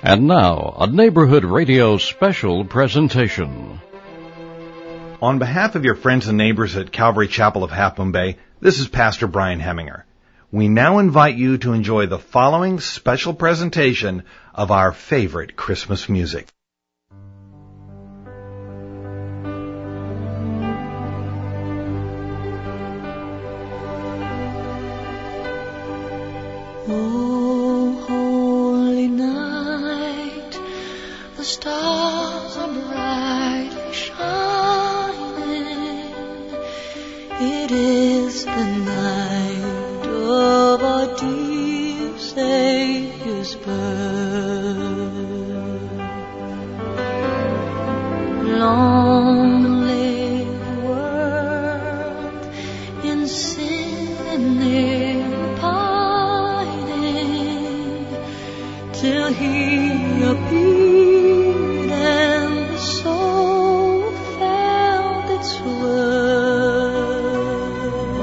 And now, a Neighborhood Radio special presentation. On behalf of your friends and neighbors at Calvary Chapel of Half Moon Bay, this is Pastor Brian Heminger. We now invite you to enjoy the following special presentation of our favorite Christmas music. Oh, holy night, the stars are brightly shining. It is the night of our dear Savior's birth. Long lay the world in sin and pining, till He appeared and the soul felt its worth.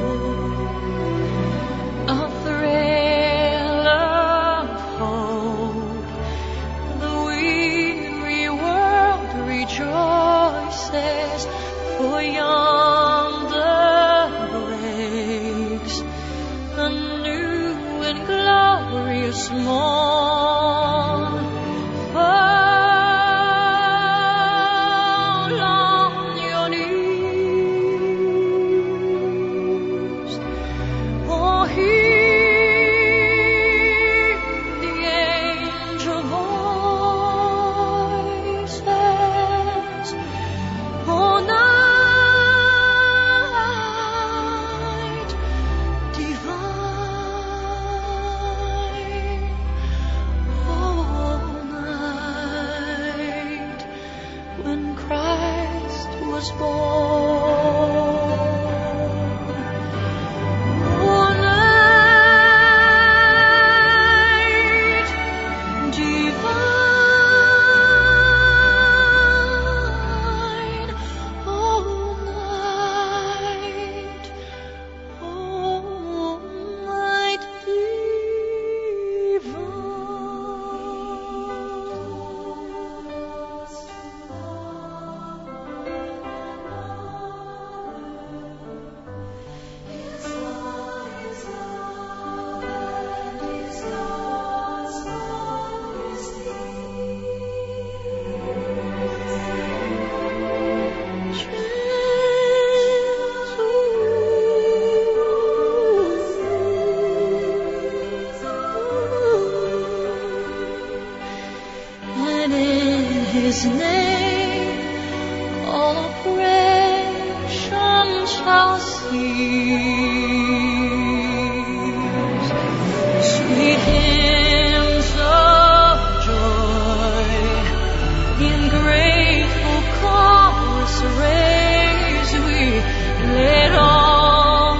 A thrill of hope, the weary world rejoices, for yonder breaks a new and glorious morn. Fall on your knees, oh, hear the angel voices, oh, night divine, oh, night when Christ was born, oh, night divine, oh, night and in His name all oppression shall cease. Sweet hymns of joy in grateful chorus raise we, let all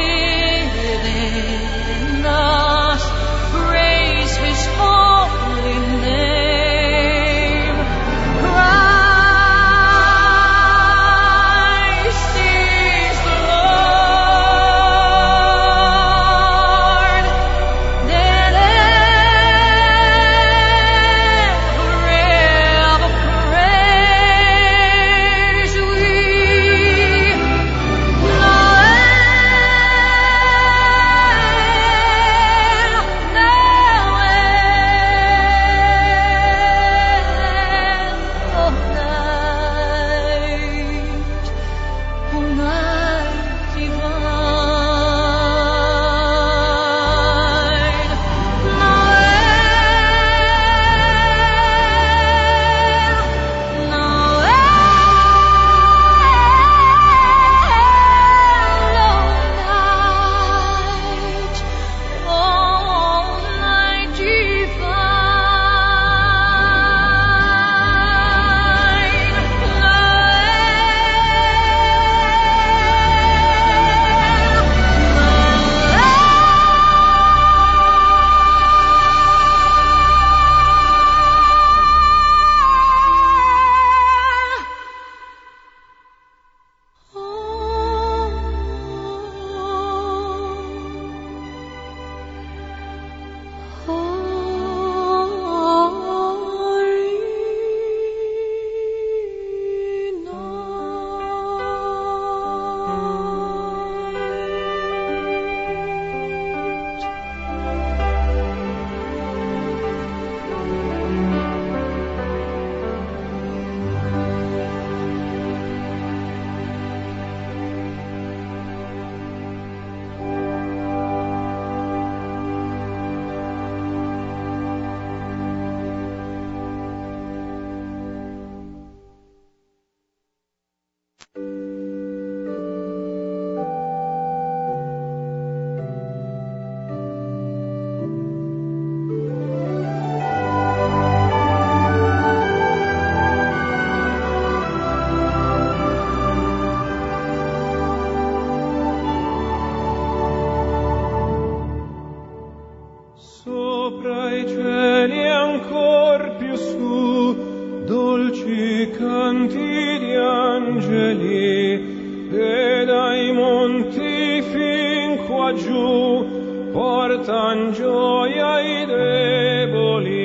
within us praise His holy name. Christ is the Lord. Sopra i cieli ancor più su, dolci canti di angeli, e dai monti fin qua giù portan gioia i deboli.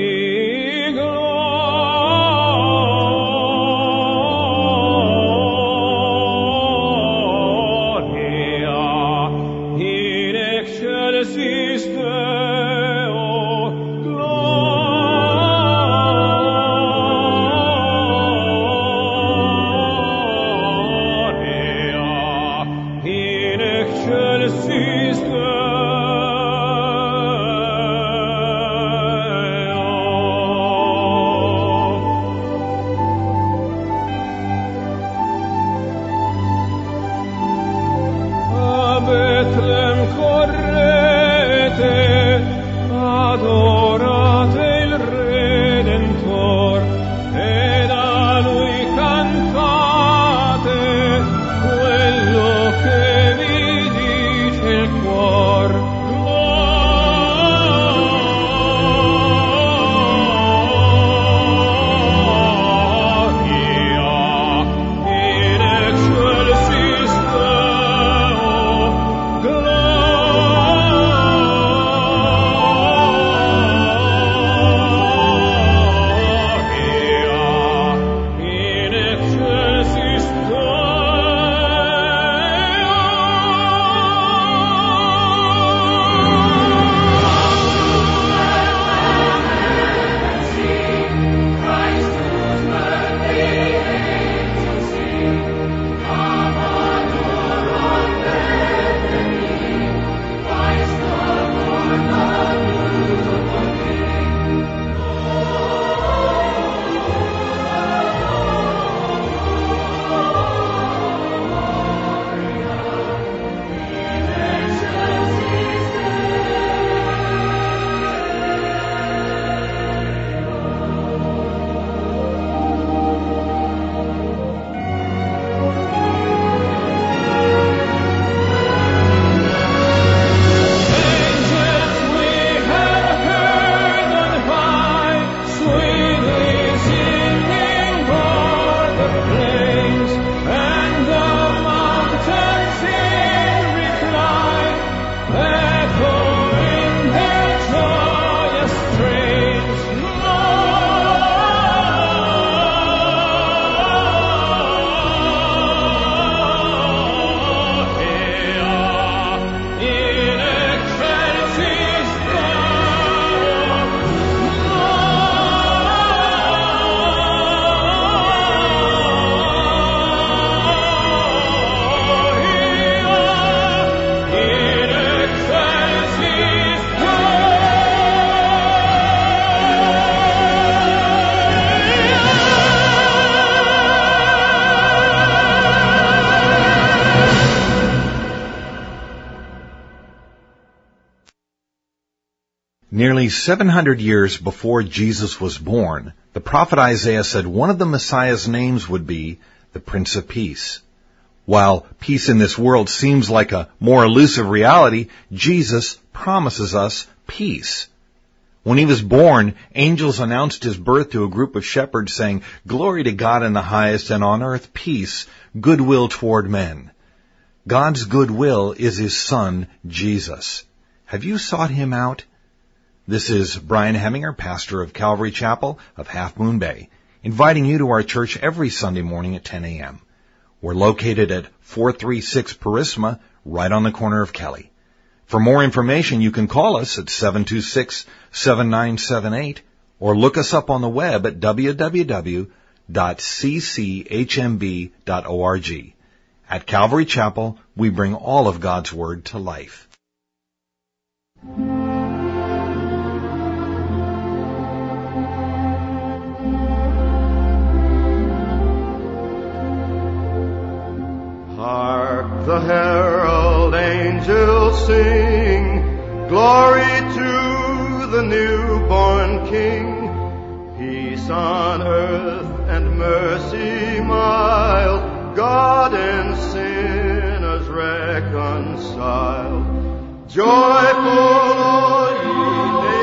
Nearly 700 years before Jesus was born, the prophet Isaiah said one of the Messiah's names would be the Prince of Peace. While peace in this world seems like a more elusive reality, Jesus promises us peace. When he was born, angels announced his birth to a group of shepherds saying, "Glory to God in the highest, and on earth peace, goodwill toward men." God's goodwill is his Son, Jesus. Have you sought him out? This is Brian Heminger, pastor of Calvary Chapel of Half Moon Bay, inviting you to our church every Sunday morning at 10 a.m. We're located at 436 Parisma, right on the corner of Kelly. For more information, you can call us at 726-7978 or look us up on the web at www.cchmb.org. At Calvary Chapel, we bring all of God's Word to life. Hark the herald angels sing, glory to the newborn King. Peace on earth and mercy mild, God and sinners reconciled. Joyful all ye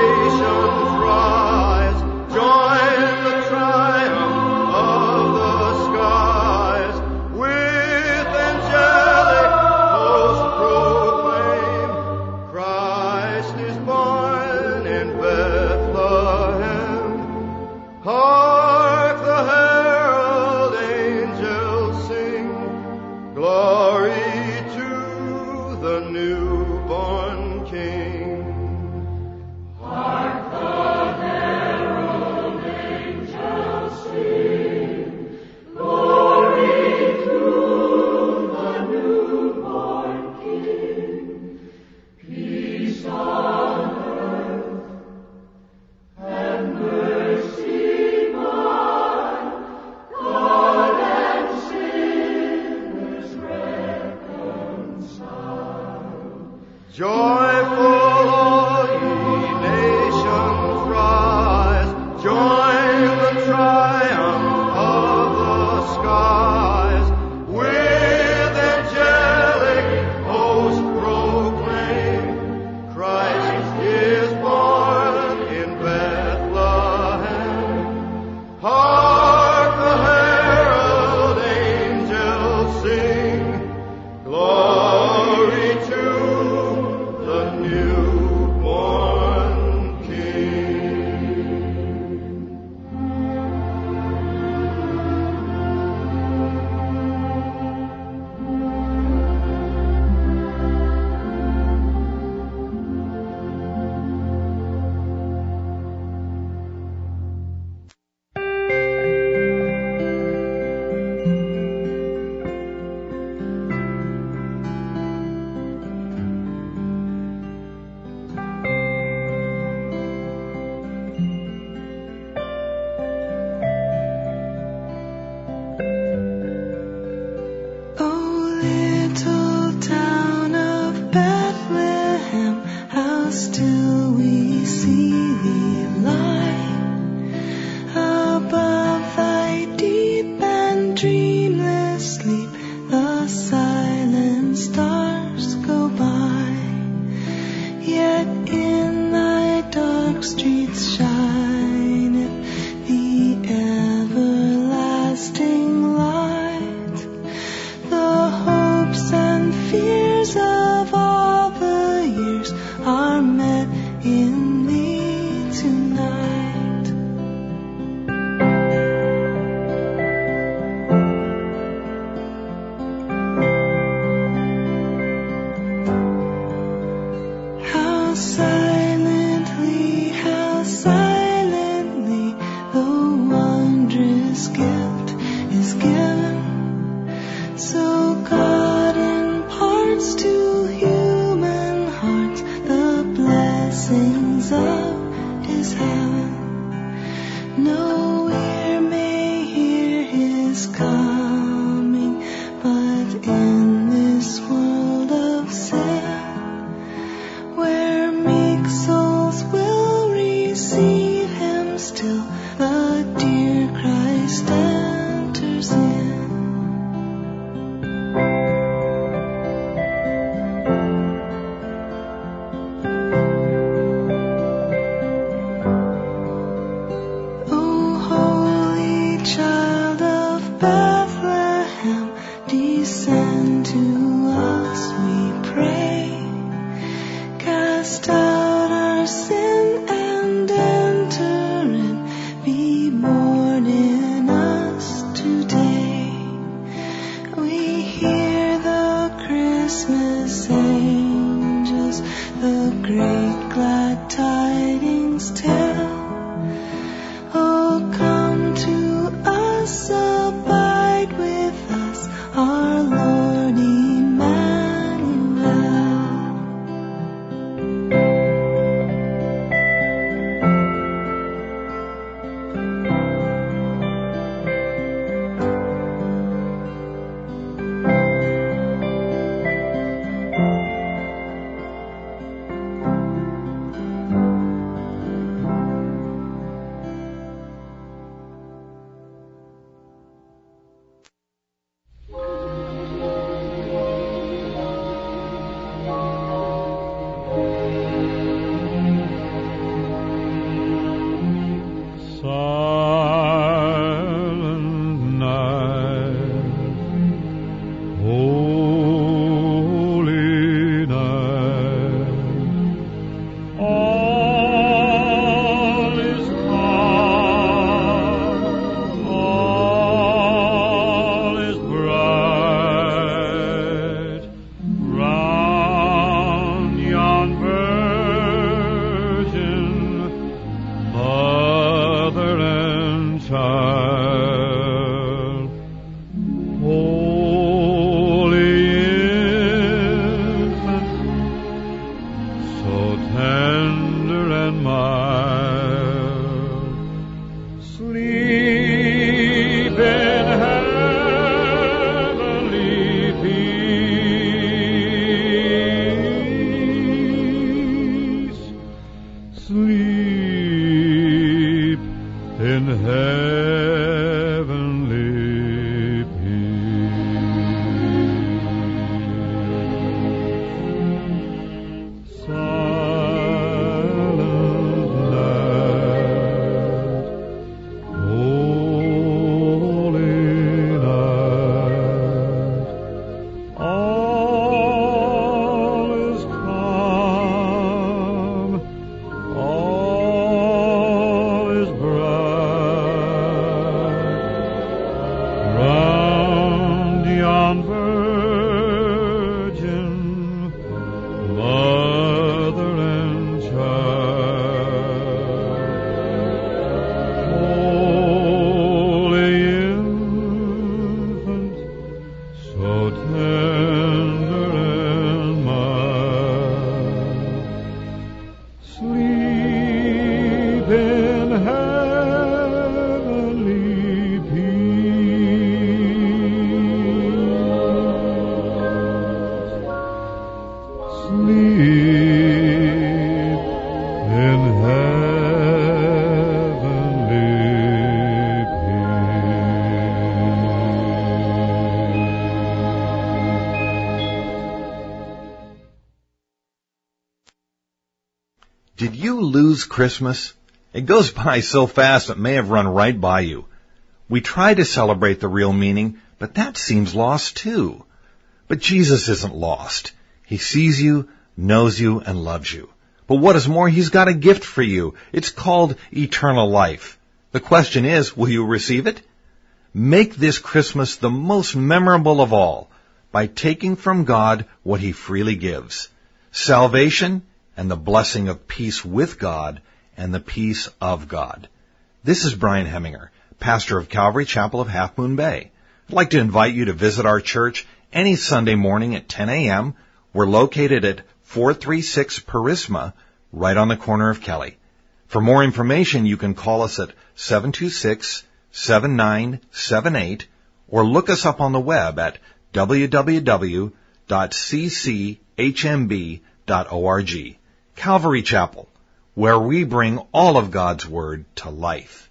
streets shineth the everlasting light. The hopes and fears of all the years are met in thee tonight. How silently the wondrous gift is given. So God imparts to human hearts the blessings of His heaven. No ear may hear His coming, but in this world of sin, where meek souls will receive Him still, the dear Christ enters in. O holy child of Bethlehem, descend to us, we pray. Cast out our sin and enter in, be born in us today. We hear the Christmas angels, the great glad tidings tell. Oh, come to us, abide with us, our Lord Emmanuel. Silent night, holy night, all is calm, all is bright, round yon virgin, mother and child, holy infant, so tender and mild, sleep in heavenly peace, sleep in heavenly peace. Silent night, holy night, all is calm, all is bright, lose Christmas? It goes by so fast it may have run right by you. We try to celebrate the real meaning, but that seems lost too. But Jesus isn't lost. He sees you, knows you, and loves you. But what is more, He's got a gift for you. It's called eternal life. The question is, will you receive it? Make this Christmas the most memorable of all by taking from God what He freely gives: salvation and the blessing of peace with God and the peace of God. This is Brian Heminger, pastor of Calvary Chapel of Half Moon Bay. I'd like to invite you to visit our church any Sunday morning at 10 a.m. We're located at 436 Parisma, right on the corner of Kelly. For more information, you can call us at 726-7978 or look us up on the web at www.cchmb.org. Calvary Chapel, where we bring all of God's Word to life.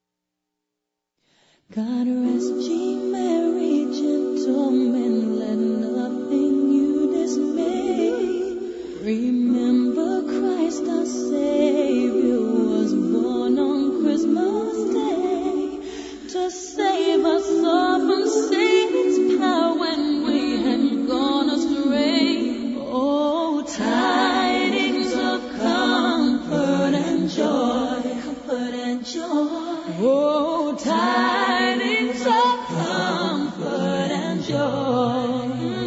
God rest ye merry gentlemen, let nothing you dismay. Remember Christ our Savior was born on Christmas Day to save us all from Satan's power when we had gone astray. Oh, tidings of comfort and joy, comfort and joy. Oh, tidings of comfort and joy.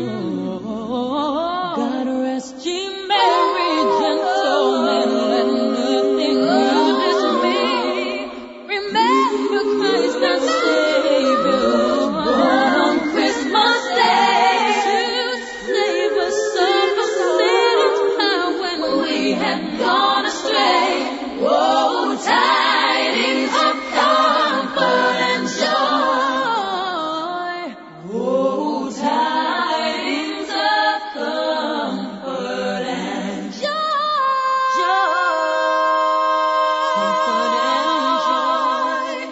God rest ye merry gentlemen, let nothing you dismay. Remember Christ our Savior was born on Christmas Day to save us all from Satan's power when we had gone astray. Oh, tidings of comfort and joy. Oh, tidings of comfort and joy. Comfort and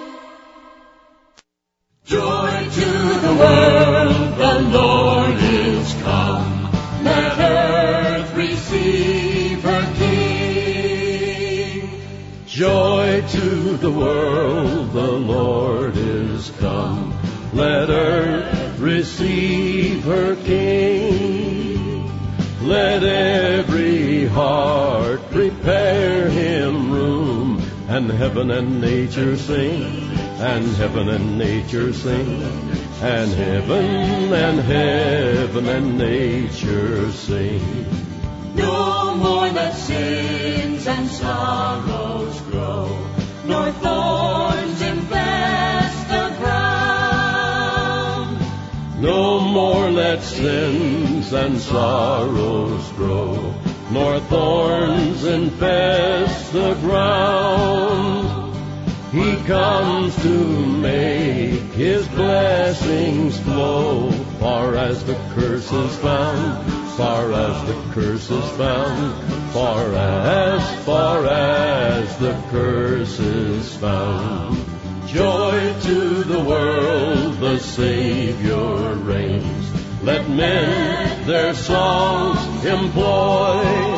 joy. Joy to the world, the Lord is come. Let earth receive her King. Joy to the world, the Lord is come. Let earth receive her King. Let every heart prepare Him room, and heaven and nature sing, and heaven and nature sing, and heaven and nature sing. No more let sins and sorrows grow, nor thorns infest the ground. No more let sins and sorrows grow, nor thorns infest the ground. He comes to make His blessings flow, far as the curse is found, far as the curse is found, far as the curse is found. Joy to the world, the Savior reigns. Let men their songs employ.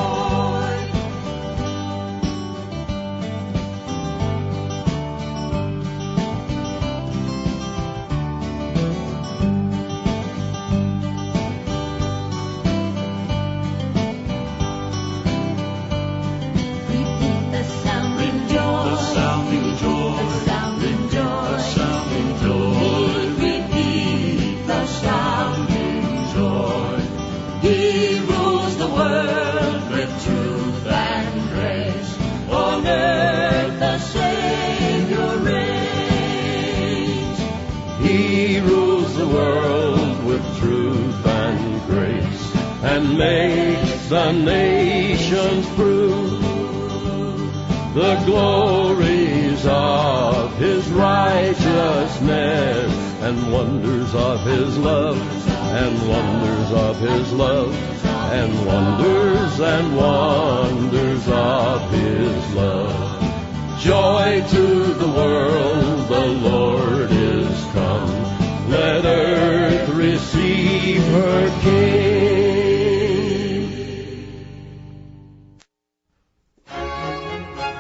Makes the nations prove the glories of His righteousness, and wonders of His love, and wonders of His love, and wonders of His love. Joy to the world, the Lord is come. Let earth receive her King.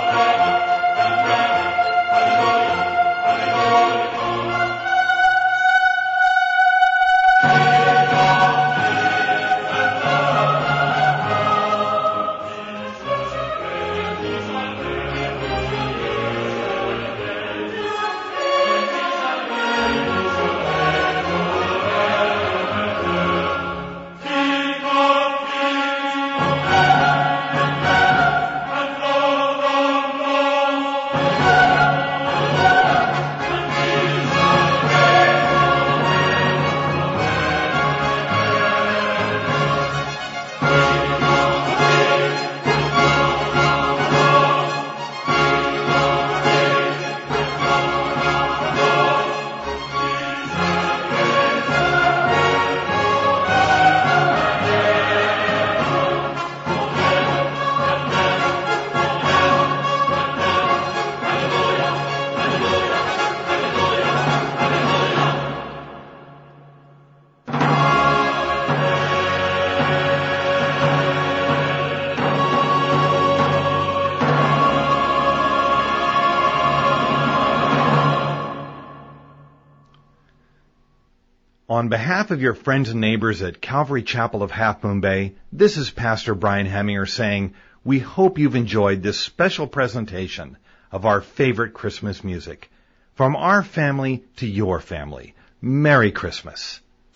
On behalf of your friends and neighbors at Calvary Chapel of Half Moon Bay, this is Pastor Brian Heminger saying, we hope you've enjoyed this special presentation of our favorite Christmas music. From our family to your family, Merry Christmas.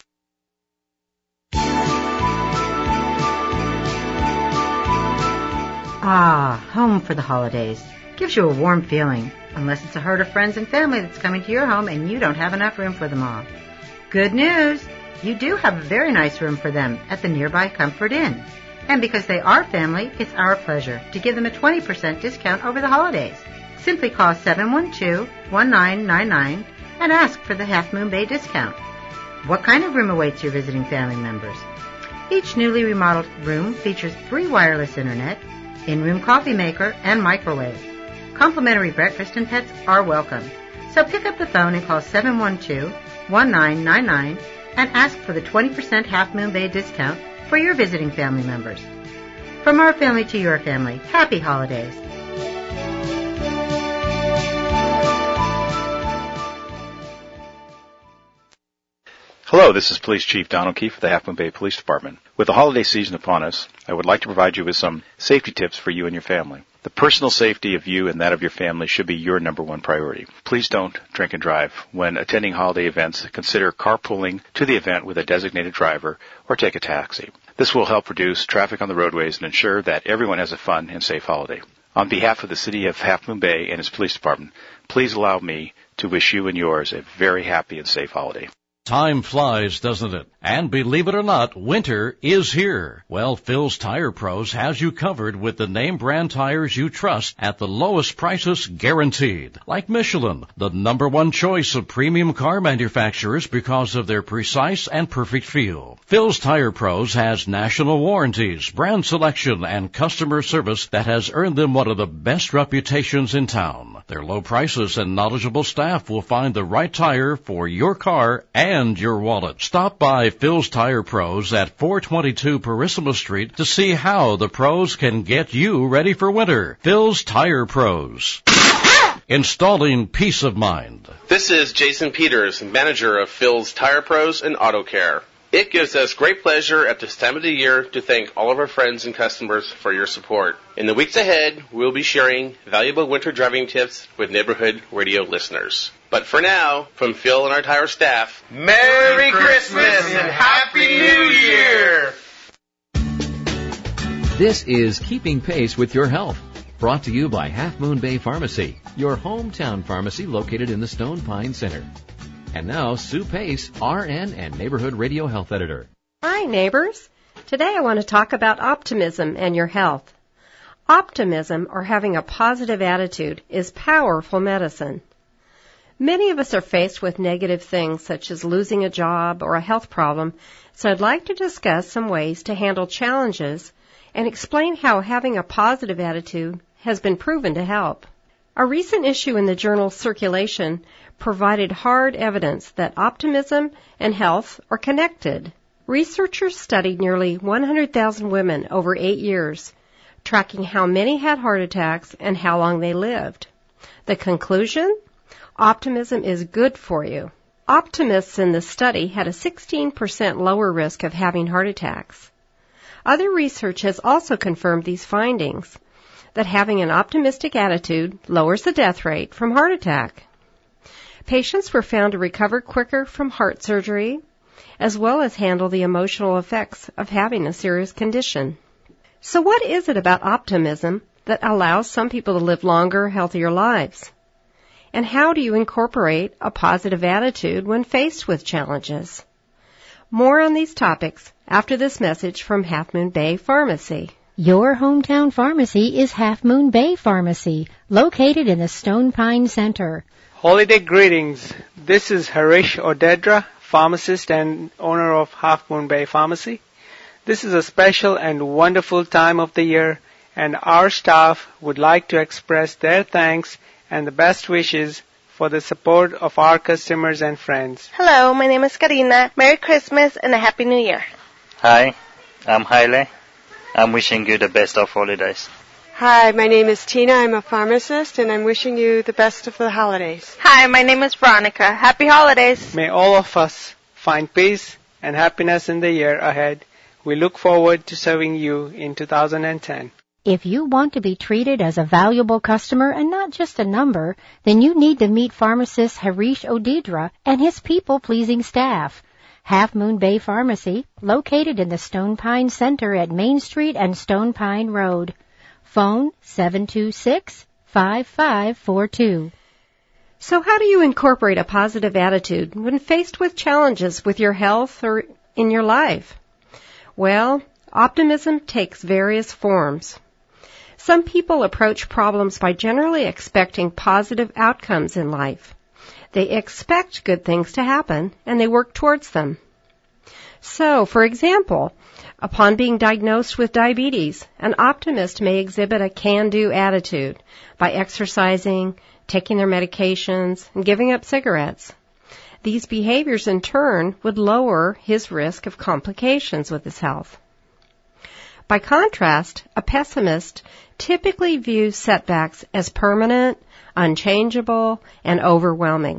Ah, home for the holidays. Gives you a warm feeling, unless it's a herd of friends and family that's coming to your home and you don't have enough room for them all. Good news! You do have a very nice room for them at the nearby Comfort Inn. And because they are family, it's our pleasure to give them a 20% discount over the holidays. Simply call 712-1999 and ask for the Half Moon Bay discount. What kind of room awaits your visiting family members? Each newly remodeled room features free wireless internet, in-room coffee maker, and microwave. Complimentary breakfast and pets are welcome. So pick up the phone and call 712-1999 and ask for the 20% Half Moon Bay discount for your visiting family members. From our family to your family, happy holidays. Hello, this is Police Chief Don O'Keefe of the Half Moon Bay Police Department. With the holiday season upon us, I would like to provide you with some safety tips for you and your family. The personal safety of you and that of your family should be your number one priority. Please don't drink and drive. When attending holiday events, consider carpooling to the event with a designated driver or take a taxi. This will help reduce traffic on the roadways and ensure that everyone has a fun and safe holiday. On behalf of the City of Half Moon Bay and its police department, please allow me to wish you and yours a very happy and safe holiday. Time flies, doesn't it? And believe it or not, winter is here. Well, Phil's Tire Pros has you covered with the name brand tires you trust at the lowest prices guaranteed. Like Michelin, the number one choice of premium car manufacturers because of their precise and perfect feel. Phil's Tire Pros has national warranties, brand selection, and customer service that has earned them one of the best reputations in town. Their low prices and knowledgeable staff will find the right tire for your car and your wallet. Stop by Phil's Tire Pros at 422 Parissima Street to see how the pros can get you ready for winter. Phil's Tire Pros. Installing peace of mind. This is Jason Peters, manager of Phil's Tire Pros and Auto Care. It gives us great pleasure at this time of the year to thank all of our friends and customers for your support. In the weeks ahead, we'll be sharing valuable winter driving tips with neighborhood radio listeners. But for now, from Phil and our tire staff, Merry Christmas and Happy New Year! This is Keeping Pace with Your Health, brought to you by Half Moon Bay Pharmacy, your hometown pharmacy located in the Stone Pine Center. And now, Sue Pace, RN and Neighborhood Radio Health Editor. Hi, neighbors. Today I want to talk about optimism and your health. Optimism, or having a positive attitude, is powerful medicine. Many of us are faced with negative things such as losing a job or a health problem, so I'd like to discuss some ways to handle challenges and explain how having a positive attitude has been proven to help. A recent issue in the journal Circulation provided hard evidence that optimism and health are connected. Researchers studied nearly 100,000 women over 8 years tracking how many had heart attacks and how long they lived. The conclusion? Optimism is good for you. Optimists in this study had a 16% lower risk of having heart attacks. Other research has also confirmed these findings, that having an optimistic attitude lowers the death rate from heart attack. Patients were found to recover quicker from heart surgery, as well as handle the emotional effects of having a serious condition. So what is it about optimism that allows some people to live longer, healthier lives? And how do you incorporate a positive attitude when faced with challenges? More on these topics after this message from Half Moon Bay Pharmacy. Your hometown pharmacy is Half Moon Bay Pharmacy, located in the Stone Pine Center. Holiday greetings. This is Harish Odedra, pharmacist and owner of Half Moon Bay Pharmacy. This is a special and wonderful time of the year, and our staff would like to express their thanks and the best wishes for the support of our customers and friends. Hello, my name is Karina. Merry Christmas and a Happy New Year. Hi, I'm Haile. I'm wishing you the best of holidays. Hi, my name is Tina. I'm a pharmacist, and I'm wishing you the best of the holidays. Hi, my name is Veronica. Happy holidays. May all of us find peace and happiness in the year ahead. We look forward to serving you in 2010. If you want to be treated as a valuable customer and not just a number, then you need to meet pharmacist Harish Odedra and his people-pleasing staff. Half Moon Bay Pharmacy, located in the Stone Pine Center at Main Street and Stone Pine Road. Phone 726-5542. So how do you incorporate a positive attitude when faced with challenges with your health or in your life? Well, optimism takes various forms. Some people approach problems by generally expecting positive outcomes in life. They expect good things to happen, and they work towards them. So, for example, upon being diagnosed with diabetes, an optimist may exhibit a can-do attitude by exercising, taking their medications, and giving up cigarettes. These behaviors, in turn, would lower his risk of complications with his health. By contrast, a pessimist typically views setbacks as permanent, unchangeable, and overwhelming.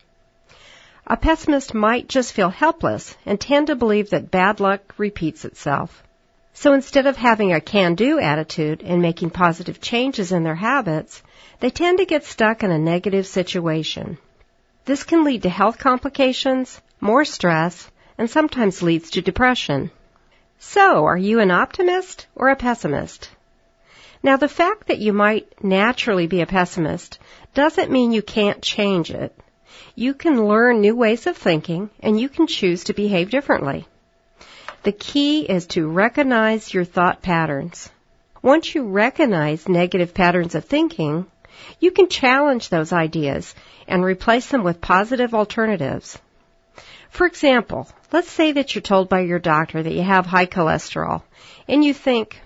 A pessimist might just feel helpless and tend to believe that bad luck repeats itself. So instead of having a can-do attitude and making positive changes in their habits, they tend to get stuck in a negative situation. This can lead to health complications, more stress, and sometimes leads to depression. So, are you an optimist or a pessimist? Now, the fact that you might naturally be a pessimist doesn't mean you can't change it. You can learn new ways of thinking, and you can choose to behave differently. The key is to recognize your thought patterns. Once you recognize negative patterns of thinking, you can challenge those ideas and replace them with positive alternatives. For example, let's say that you're told by your doctor that you have high cholesterol, and you think,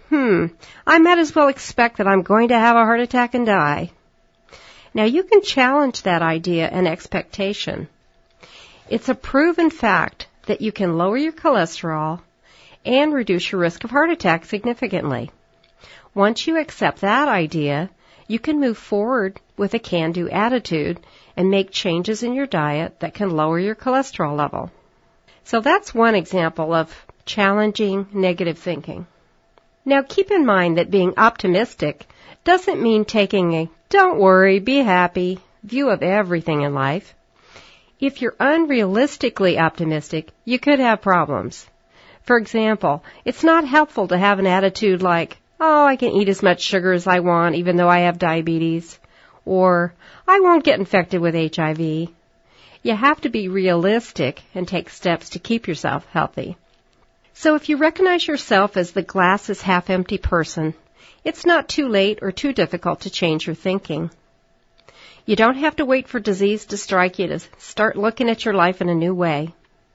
I might as well expect that I'm going to have a heart attack and die. Now you can challenge that idea and expectation. It's a proven fact that you can lower your cholesterol and reduce your risk of heart attack significantly. Once you accept that idea, you can move forward with a can-do attitude and make changes in your diet that can lower your cholesterol level. So that's one example of challenging negative thinking. Now keep in mind that being optimistic doesn't mean taking a don't worry, be happy view of everything in life. If you're unrealistically optimistic, you could have problems. For example, it's not helpful to have an attitude like, I can eat as much sugar as I want even though I have diabetes, or I won't get infected with HIV. You have to be realistic and take steps to keep yourself healthy. So if you recognize yourself as the glass is half empty person, it's not too late or too difficult to change your thinking. You don't have to wait for disease to strike you to start looking at your life in a new way.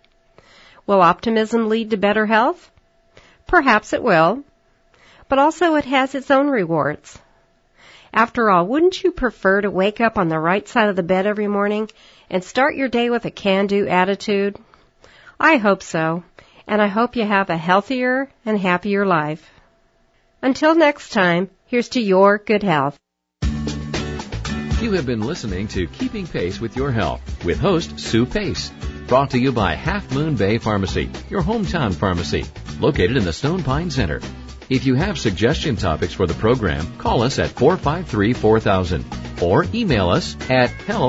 Will optimism lead to better health? Perhaps it will, but also it has its own rewards. After all, wouldn't you prefer to wake up on the right side of the bed every morning and start your day with a can-do attitude? I hope so, and I hope you have a healthier and happier life. Until next time, here's to your good health. You have been listening to Keeping Pace with Your Health with host Sue Pace. Brought to you by Half Moon Bay Pharmacy, your hometown pharmacy, located in the Stone Pine Center. If you have suggestion topics for the program, call us at 453-4000 or email us at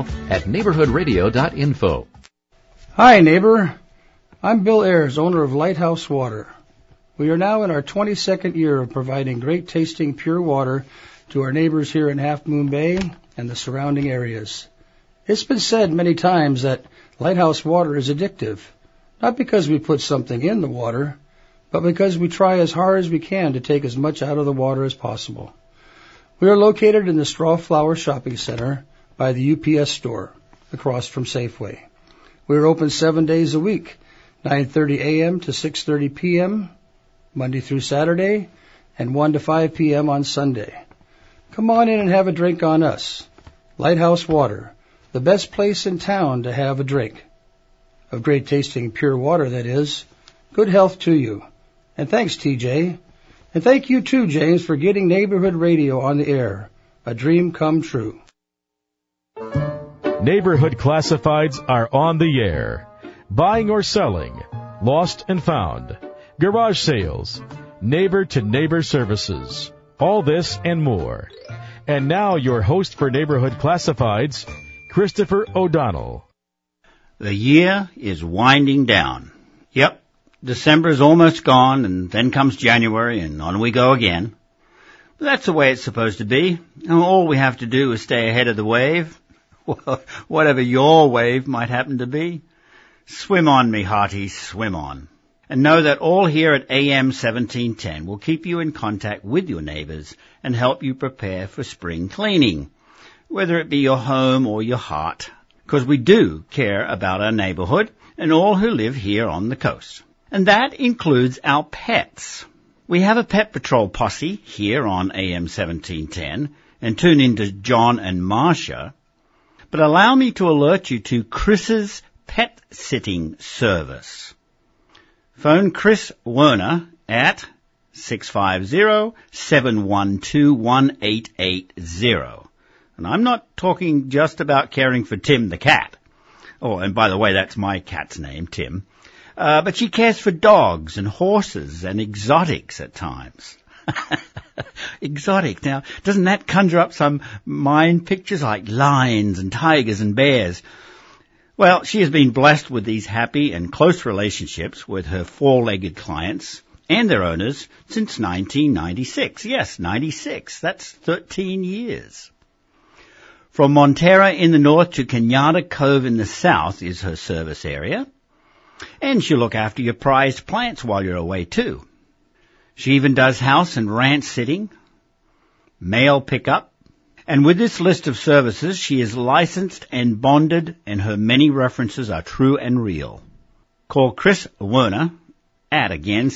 health@neighborhoodradio.info. Hi, neighbor. I'm Bill Ayers, owner of Lighthouse Water. We are now in our 22nd year of providing great-tasting pure water to our neighbors here in Half Moon Bay and the surrounding areas. It's been said many times that Lighthouse Water is addictive, not because we put something in the water, but because we try as hard as we can to take as much out of the water as possible. We are located in the Straw Flower Shopping Center by the UPS store, across from Safeway. We are open 7 days a week, 9:30 a.m. to 6:30 p.m., Monday through Saturday, and 1 to 5 p.m. on Sunday. Come on in and have a drink on us. Lighthouse Water, the best place in town to have a drink. Of great tasting pure water, that is. Good health to you. And thanks, TJ. And thank you too, James, for getting neighborhood radio on the air. A dream come true. Neighborhood Classifieds are on the air. Buying or selling, lost and found, garage sales, neighbor-to-neighbor services, all this and more. And now your host for Neighborhood Classifieds, Christopher O'Donnell. The year is winding down. Yep, December is almost gone, and then comes January, and on we go again. But that's the way it's supposed to be. All we have to do is stay ahead of the wave, whatever your wave might happen to be. Swim on, me hearties, swim on. And know that all here at AM 1710 will keep you in contact with your neighbors and help you prepare for spring cleaning, whether it be your home or your heart, because we do care about our neighborhood and all who live here on the coast. And that includes our pets. We have a pet patrol posse here on AM 1710, and tune in to John and Marcia. But allow me to alert you to Chris's pet sitting service. Phone Chris Werner at 650-712-1880. And I'm not talking just about caring for Tim the cat. Oh, and by the way, that's my cat's name, Tim. But she cares for dogs and horses and exotics at times. Exotic. Now, doesn't that conjure up some mind pictures like lions and tigers and bears? Well, she has been blessed with these happy and close relationships with her four-legged clients and their owners since 1996. Yes, 96. That's 13 years. From Montera in the north to Cañada Cove in the south is her service area. And she'll look after your prized plants while you're away, too. She even does house and ranch sitting, mail pickup, and with this list of services, she is licensed and bonded, and her many references are true and real. Call Chris Werner at, again,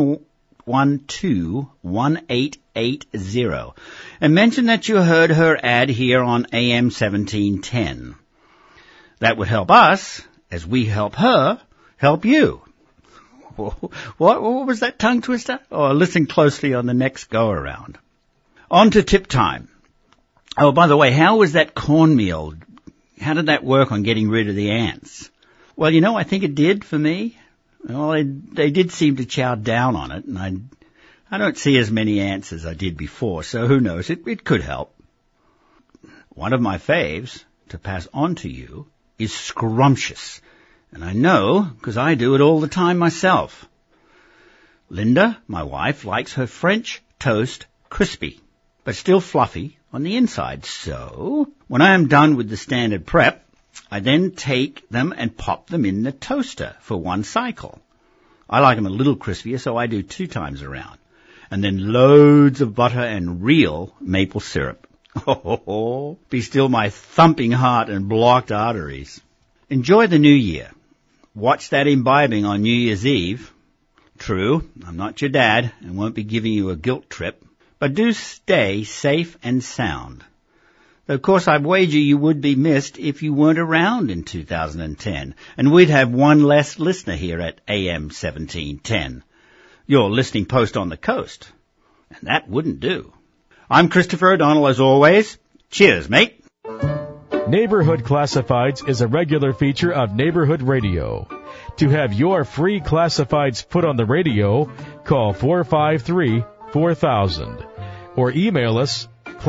712-1880, and mention that you heard her ad here on AM 1710. That would help us, as we help her, help you. What was that tongue twister? Oh, listen closely on the next go-around. On to tip time. Oh, by the way, how was that cornmeal? How did that work on getting rid of the ants? Well, you know, I think it did for me. Well, they did seem to chow down on it, and I don't see as many ants as I did before, so who knows? It could help. One of my faves to pass on to you is Scrumptious. And I know, because I do it all the time myself. Linda, my wife, likes her French toast crispy, but still fluffy on the inside. So, when I am done with the standard prep, I then take them and pop them in the toaster for one cycle. I like them a little crispier, so I do 2 times around. And then loads of butter and real maple syrup. Oh, be still my thumping heart and blocked arteries. Enjoy the new year. Watch that imbibing on New Year's Eve. True, I'm not your dad and won't be giving you a guilt trip, but do stay safe and sound. Though, of course, I wager you would be missed if you weren't around in 2010, and we'd have one less listener here at AM 1710, your listening post on the coast. And that wouldn't do. I'm Christopher O'Donnell as always. Cheers, mate. Neighborhood Classifieds is a regular feature of Neighborhood Radio. To have your free classifieds put on the radio, call 453-4000 or email us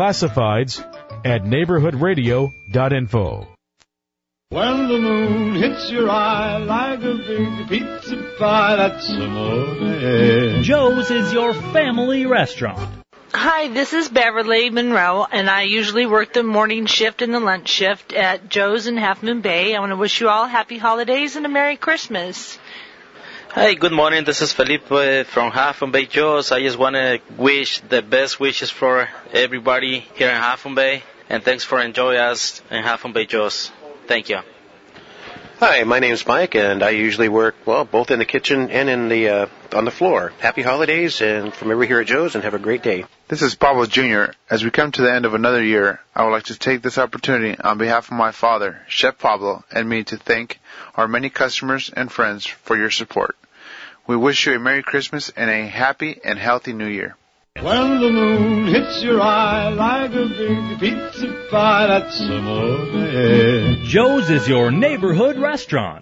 classifieds@neighborhoodradio.info. When the moon hits your eye like a big pizza pie, that's amore. Joe's is your family restaurant. Hi, this is Beverly Monroe, and I usually work the morning shift and the lunch shift at Joe's in Half Moon Bay. I want to wish you all happy holidays and a Merry Christmas. Hi, good morning. This is Felipe from Half Moon Bay Joe's. I just want to wish the best wishes for everybody here in Half Moon Bay, and thanks for enjoying us in Half Moon Bay Joe's. Thank you. Hi, my name's Mike, and I usually work, both in the kitchen and in the on the floor. Happy holidays, and from everybody here at Joe's, and have a great day. This is Pablo Jr. As we come to the end of another year, I would like to take this opportunity on behalf of my father, Chef Pablo, and me to thank our many customers and friends for your support. We wish you a Merry Christmas and a happy and healthy New Year. When the moon hits your eye like a big pizza pie, that's amore. Joe's is your neighborhood restaurant.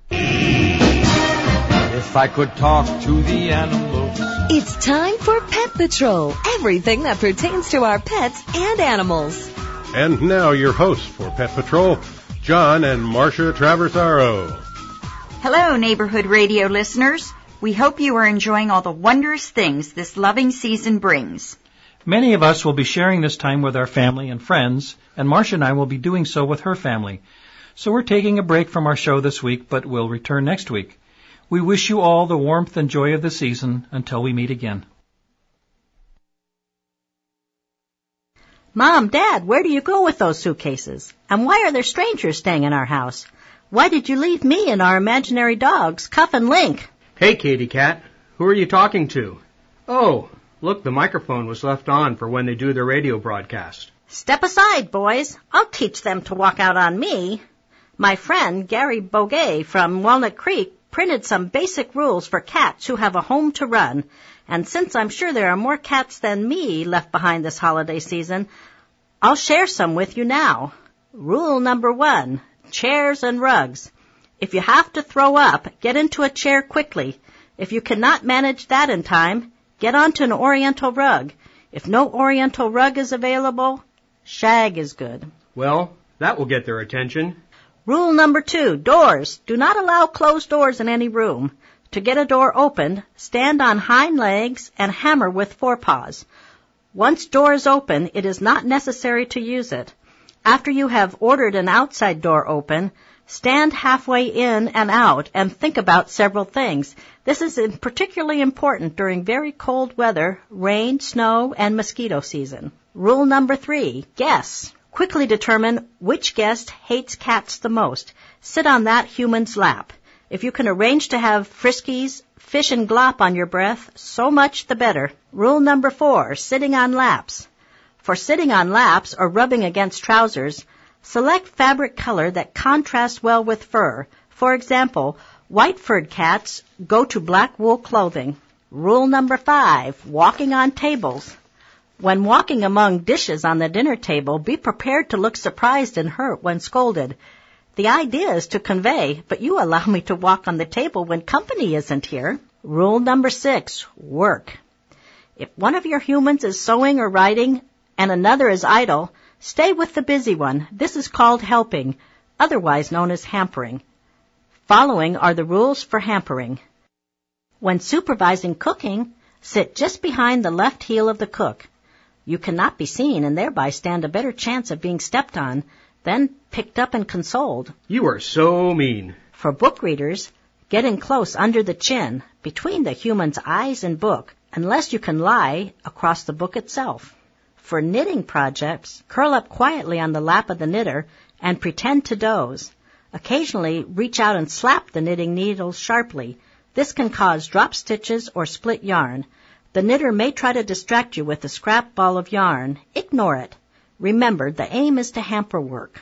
If I could talk to the animals. It's time for Pet Patrol. Everything that pertains to our pets and animals. And now your hosts for Pet Patrol, John and Marcia Traversaro. Hello, Neighborhood Radio listeners. We hope you are enjoying all the wondrous things this loving season brings. Many of us will be sharing this time with our family and friends, and Marcia and I will be doing so with her family. So we're taking a break from our show this week, but we'll return next week. We wish you all the warmth and joy of the season until we meet again. Mom, Dad, where do you go with those suitcases? And why are there strangers staying in our house? Why did you leave me and our imaginary dogs, Cuff and Link? Hey, Katy Cat. Who are you talking to? Oh, look, the microphone was left on for when they do their radio broadcast. Step aside, boys. I'll teach them to walk out on me. My friend, Gary Boguet from Walnut Creek, printed some basic rules for cats who have a home to run. And since I'm sure there are more cats than me left behind this holiday season, I'll share some with you now. Rule number 1, chairs and rugs. If you have to throw up, get into a chair quickly. If you cannot manage that in time, get onto an oriental rug. If no oriental rug is available, shag is good. Well, that will get their attention. Rule number 2, doors. Do not allow closed doors in any room. To get a door opened, stand on hind legs and hammer with forepaws. Once door is open, it is not necessary to use it. After you have ordered an outside door open, stand halfway in and out and think about several things. This is particularly important during very cold weather, rain, snow, and mosquito season. Rule number 3, guests. Quickly determine which guest hates cats the most. Sit on that human's lap. If you can arrange to have Friskies, fish, and glop on your breath, so much the better. Rule number 4, sitting on laps. For sitting on laps or rubbing against trousers, select fabric color that contrasts well with fur. For example, white furred cats go to black wool clothing. Rule number 5, walking on tables. When walking among dishes on the dinner table, be prepared to look surprised and hurt when scolded. The idea is to convey, but you allow me to walk on the table when company isn't here. Rule number 6, work. If one of your humans is sewing or writing and another is idle, stay with the busy one. This is called helping, otherwise known as hampering. Following are the rules for hampering. When supervising cooking, sit just behind the left heel of the cook. You cannot be seen and thereby stand a better chance of being stepped on, then picked up and consoled. You are so mean. For book readers, get in close under the chin, between the human's eyes and book, unless you can lie across the book itself. For knitting projects, curl up quietly on the lap of the knitter and pretend to doze. Occasionally, reach out and slap the knitting needles sharply. This can cause drop stitches or split yarn. The knitter may try to distract you with a scrap ball of yarn. Ignore it. Remember, the aim is to hamper work.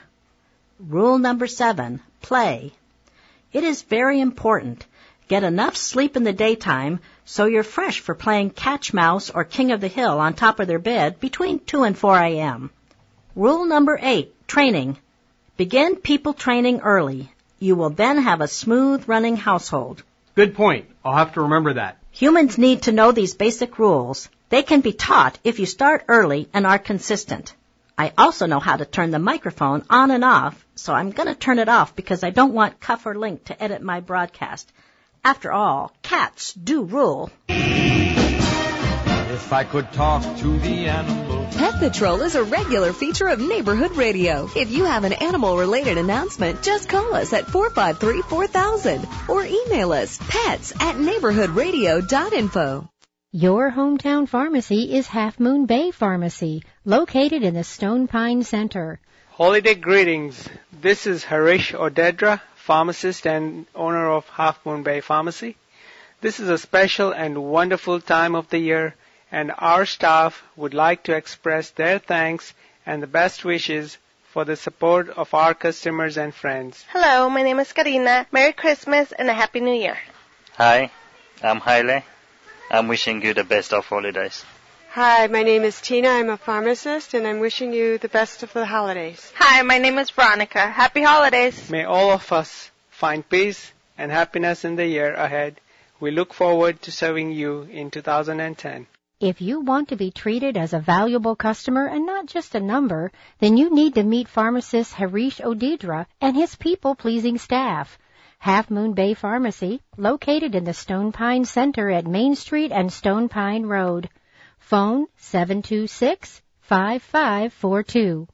Rule number 7, play. It is very important. Get enough sleep in the daytime so you're fresh for playing catch mouse or king of the hill on top of their bed between 2 and 4 a.m. Rule number 8, training. Begin people training early. You will then have a smooth running household. Good point. I'll have to remember that. Humans need to know these basic rules. They can be taught if you start early and are consistent. I also know how to turn the microphone on and off, so I'm going to turn it off because I don't want Cuff or Link to edit my broadcast. After all, cats do rule. If I could talk to the animals. Pet Patrol is a regular feature of Neighborhood Radio. If you have an animal-related announcement, just call us at 453-4000 or email us pets@neighborhoodradio.info. Your hometown pharmacy is Half Moon Bay Pharmacy, located in the Stone Pine Center. Holiday greetings. This is Harish Odedra, pharmacist and owner of Half Moon Bay Pharmacy. This is a special and wonderful time of the year, and our staff would like to express their thanks and the best wishes for the support of our customers and friends. Hello, my name is Karina. Merry Christmas and a Happy New Year. Hi, I'm Haile. I'm wishing you the best of holidays. Hi, my name is Tina. I'm a pharmacist, and I'm wishing you the best of the holidays. Hi, my name is Veronica. Happy holidays. May all of us find peace and happiness in the year ahead. We look forward to serving you in 2010. If you want to be treated as a valuable customer and not just a number, then you need to meet pharmacist Harish Odedra and his people-pleasing staff. Half Moon Bay Pharmacy, located in the Stone Pine Center at Main Street and Stone Pine Road. Phone 726-5542.